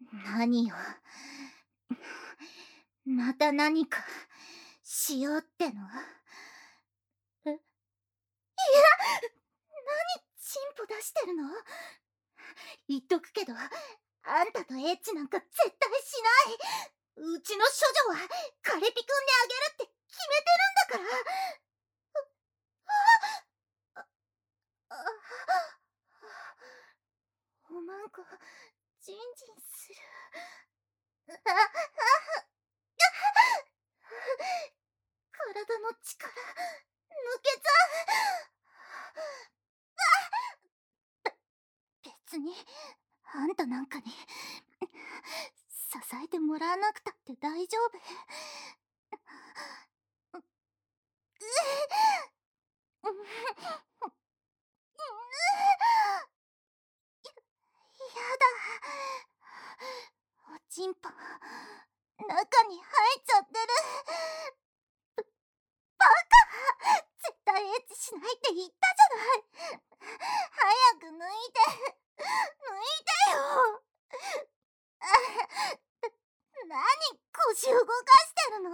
何よ。また何かしようっての？え、いや、何チンポ出してるの？言っとくけど、あんたとエッチなんか絶対しない。うちの処女はカレピくんであげるって決めてるんだから。あおまんこ、ジンジンする。体の力、抜けた。別に、あんたなんかに、支えてもらわなくたって大丈夫。やだ。おちんぽ、中に入っちゃってる。バカ！絶対エッチしないって言ったじゃない。早く抜いて、抜いてよ。何腰動かしてるの？い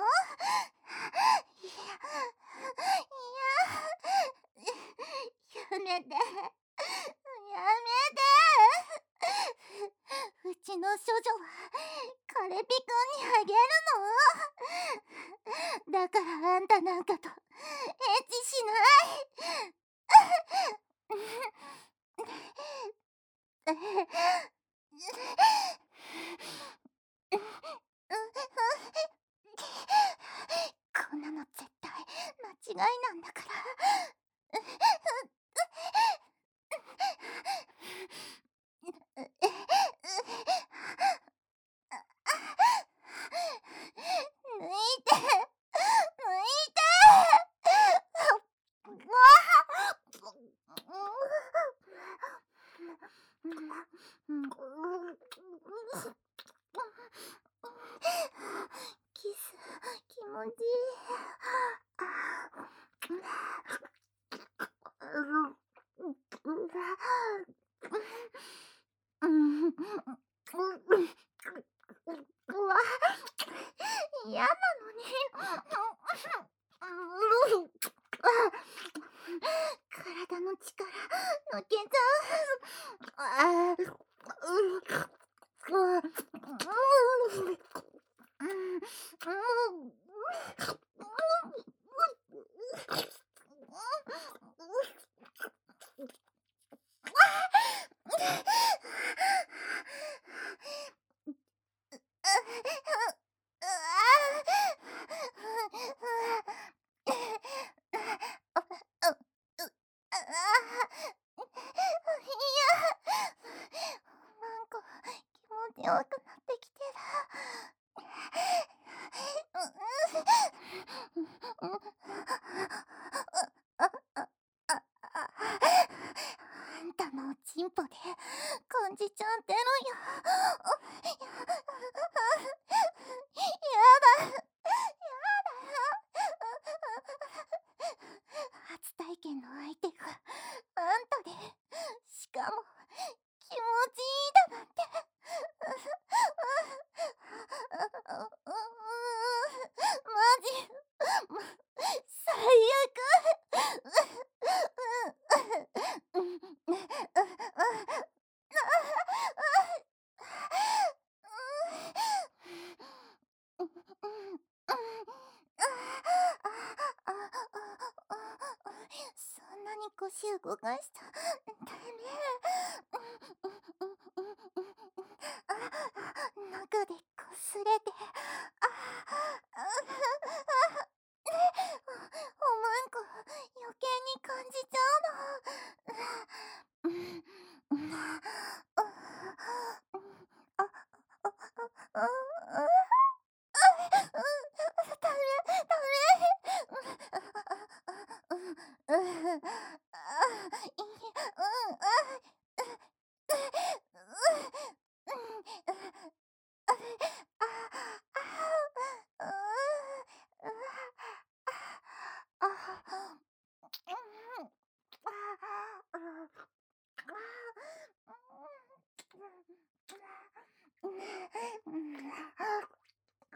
や、やめて。やめて。うちの処女はカレピくんにあげるの。だからあんたなんかとエッチしない。こんなの絶対間違いなんだから。抜いて、抜いて。キス気持ちいい。嫌なのに。体の力抜けちゃう。なんか気持ちよくなってきてあんたのおちんぽで感じちゃってるよ。やだ。初体験の相手があんたで、しかも気持ちいいだなんて。マジ、最そんなに腰動かした。ダメ。中でこすれて。おまんこ余計に感じちゃうの。ダメ、ダメ。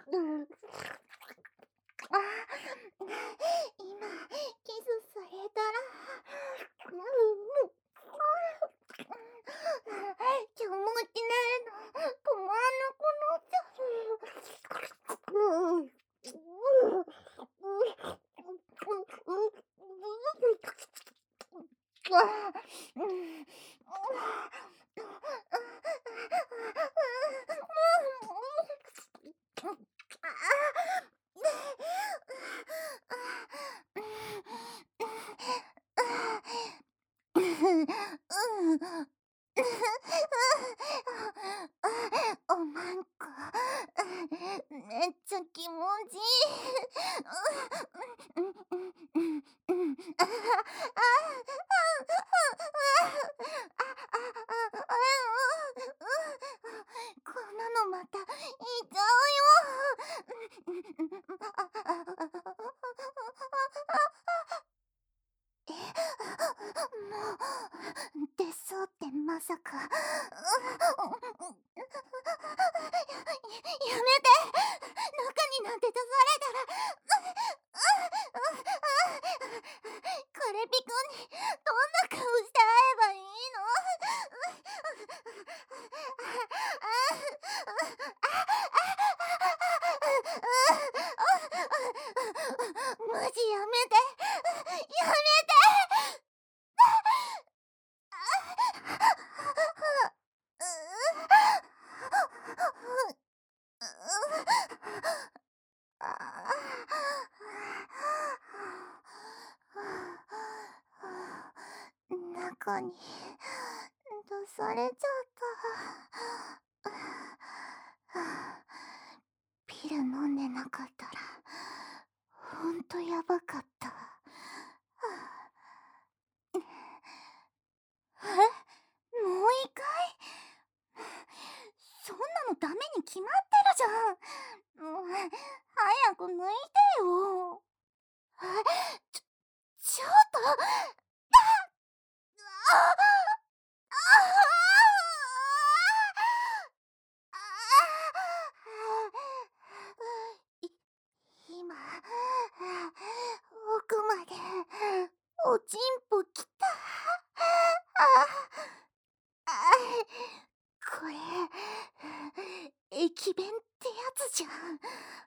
あ、今キスされたら、気持ちねえの止まんなくなっちゃう。おまんこ、めっちゃ気持ちいい。こんなのまたいっちゃうよ。もう出そうってまさか。やめて、中になんて出されたら。カレピくんにどんな顔して会えばいいの？マジやめて、やめて。中に出されちゃった。ピル飲んでなかったらほんとやばかった。もう一回？そんなのダメに決まってるじゃん。早く抜いてよ。ちょっと。い今奥までおちんぽきた。これ駅弁ってやつじゃん。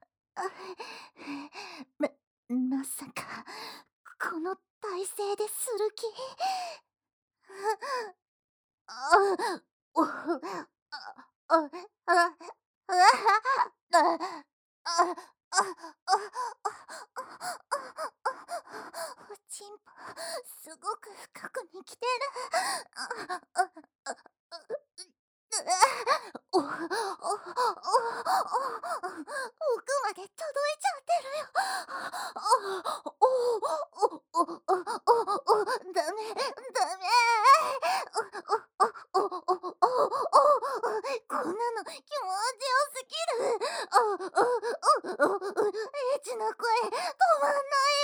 まさかこの体勢でする気？あ、お、あ、あ、あ、おちんぽすごく深くに来てる。奥まで届いちゃってるよ。ダメ、ダメ。こんなの気持ちよすぎる。エッチな声止まんないよ。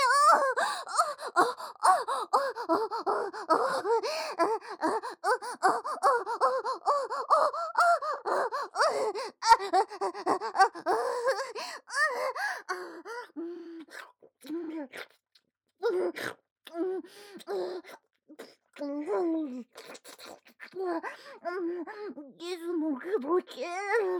ギズモ気持ちいい。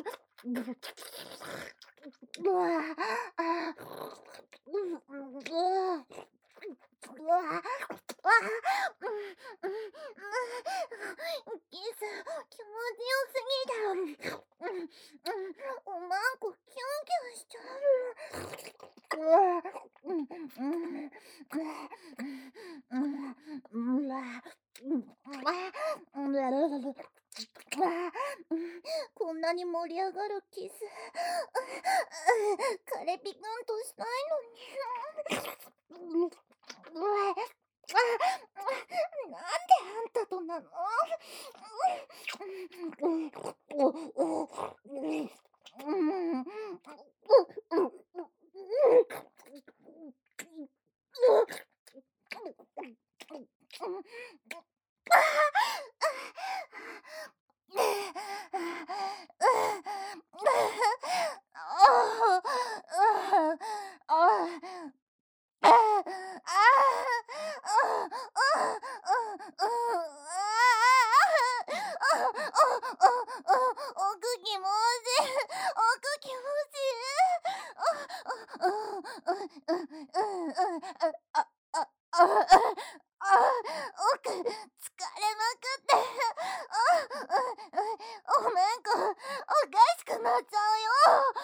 キス気持ちよすぎだ。おまんこキュンキュンしちゃう。こんなに盛り上がるキスカレピくんとしたいのに。なんであんたとなの？ く疲れまくっておめんこおかしくなっちゃうよ。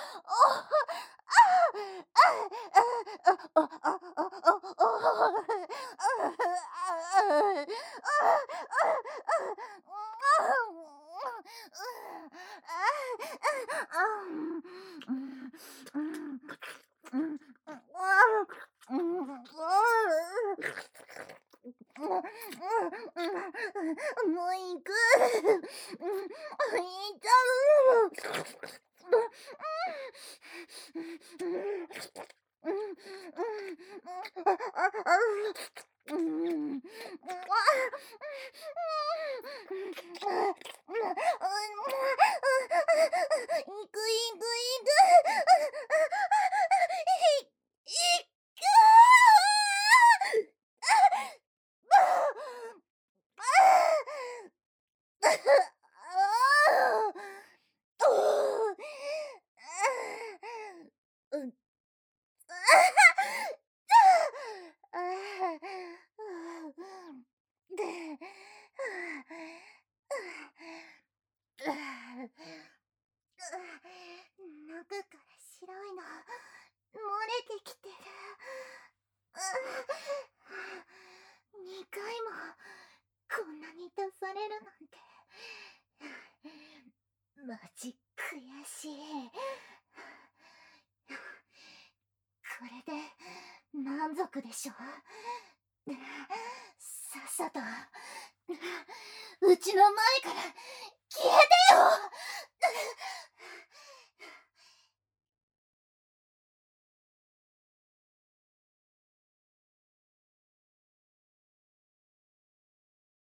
もう行く。行っちゃ行く。中から白いの漏れてきてる。2回もこんなに出されるなんてマジ悔しい。これで満足でしょ。さっさとうちの前から消えてよ。